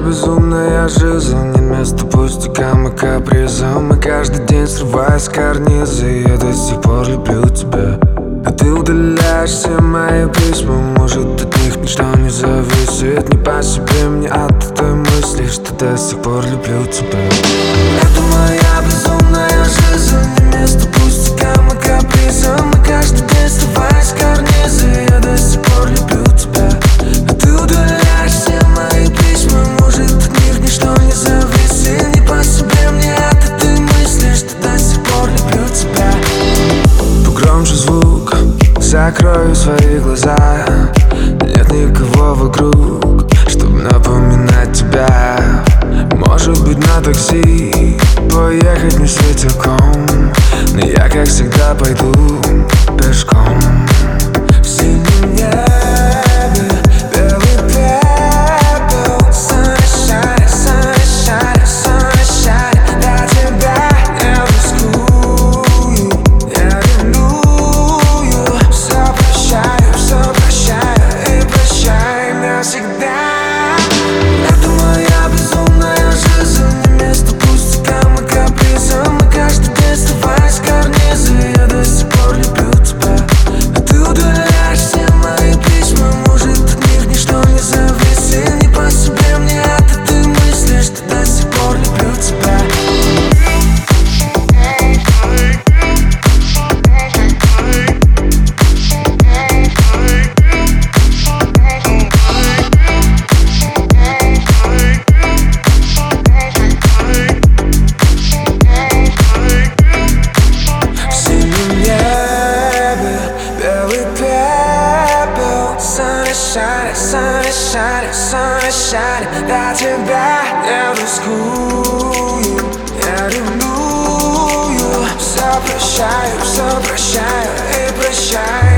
безумная жизнь, нет места пустякам и капризам. И каждый день срываю с карниза, я до сих пор люблю тебя. А ты удаляешь все мои письма, может от них ничто не зависит. Не по себе мне от той мысли, что до сих пор люблю тебя. Это моя безумная жизнь, не место пустякам и капризам. И каждый день срываю с карниза, я до сих пор люблю тебя. А ты удаляешь все мои письма, может от них ничто не зависит. Не по себе мне от этой мысли, что до сих пор люблю тебя. Погромче звук, закрою свои глаза. Нет никого вокруг, чтобы напоминать тебя. Может быть, на такси поехать не светилком, но я, как всегда, пойду пешком. В синем небе белый пепел, sunshine, sunshine, sunshine. Для тебя я рискую, я ревную. Все прощаю и прощай навсегда. Это моя безумная жизнь, не место пустякам и капризам. И каждый день срываю с карниза, я до сих пор люблю тебя. А ты удаляешь все мои письма, может от них ничто не зависит. Не по себе мне от этой мысли, что до сих пор люблю тебя. Sunshine, sunshine, sunshine. Для тебя я рискую, я ревную. Все прощаю и прощай.